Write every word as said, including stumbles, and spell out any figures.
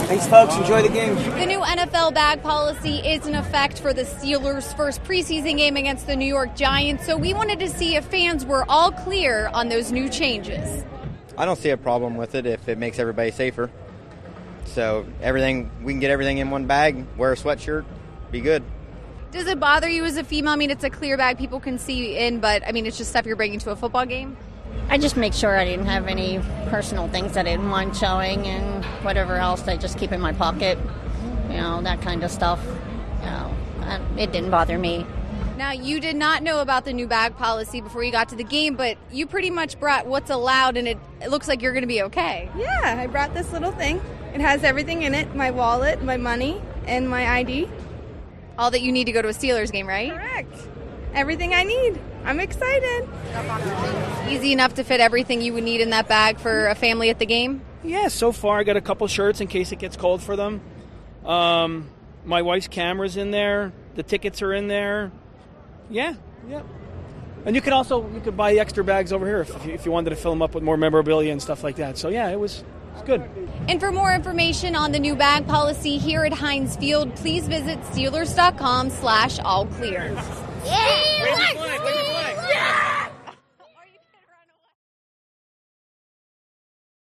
Thanks, folks. Enjoy the game. The new N F L bag policy is in effect for the Steelers' first preseason game against the New York Giants, so we wanted to see if fans were all clear on those new changes. I don't see a problem with it if it makes everybody safer. So everything, we can get everything in one bag, wear a sweatshirt, be good. Does it bother you as a female? I mean, it's a clear bag people can see in, but I mean, it's just stuff you're bringing to a football game? I just make sure I didn't have any personal things that I didn't want showing, and whatever else I just keep in my pocket, you know, that kind of stuff. You know, it didn't bother me. Now, you did not know about the new bag policy before you got to the game, but you pretty much brought what's allowed, and it, it looks like you're going to be okay. Yeah, I brought this little thing. It has everything in it, my wallet, my money, and my I D. All that you need to go to a Steelers game, right? Correct. Everything I need. I'm excited. Easy enough to fit everything you would need in that bag for a family at the game? Yeah, so far I got a couple shirts in case it gets cold for them. Um, my wife's camera's in there. The tickets are in there. Yeah, yeah. And you could also you could buy extra bags over here if you, if you wanted to fill them up with more memorabilia and stuff like that. So yeah, it was, it was good. And for more information on the new bag policy here at Heinz Field, please visit Steelers dot com slash all clear. Yeah!